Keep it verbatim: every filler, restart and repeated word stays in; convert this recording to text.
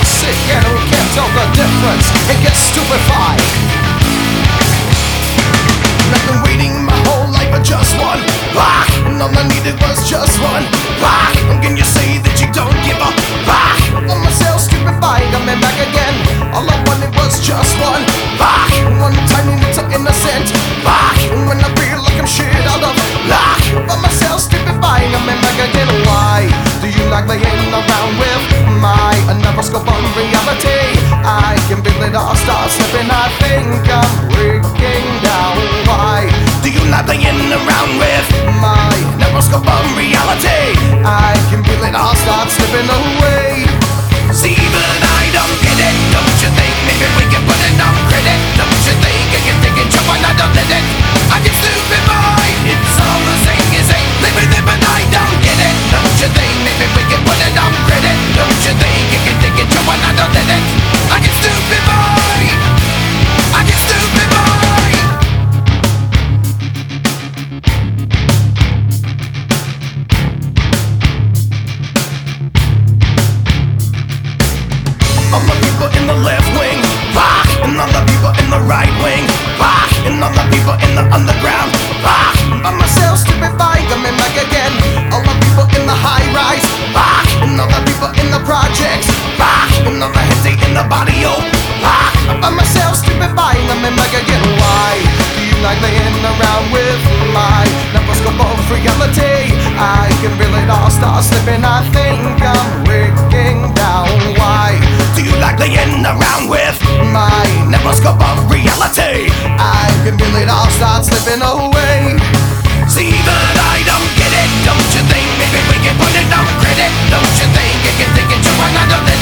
sick and who can't tell the difference and get stupefied. And I've been waiting my whole life for just one rock, and all I needed was just one rock. And can you say that you don't give a rock? I'm myself stupefied, I'm back again. All I wanted was just one rock, one tiny little innocent rock. And when I feel like I'm shit out of luck, I'm myself stupefied, I'm back again. Why do you like playing around with my neuroscope on reality? I can feel it all start slipping, I think I'm breaking down. Why do you like playing around with my neuroscope on reality? I can feel it all start slipping away. See, but I don't get it, don't you think? Maybe we can put it on credit, don't you think? I can take it, jump on, I don't let it. I get stupid mind, it's all the same as ain't living it, but I don't get it, don't you think? Maybe we can put it on credit, don't you think? I can take it, jump on, I don't let it. I get stupid mind, I get stupid mind. All the people in the left wing, rock, and all the people in the right wing, rock, and all the people in the underground, rock. By myself, stupefied, coming back again. All the people in the high rise, rock, and all the people in the projects, rock, and all the heads in the body, oh, rock. By myself, stupefied, coming back again. Why do you like playing around with my neuroscope of reality? I can feel it all start slipping, I think I'm breaking down. Why do you like playing around with my neuroscope of reality? I can feel it all start slipping away. See, but I don't get it, don't you think? Maybe we can put it on credit, don't you think? I can take it to another level.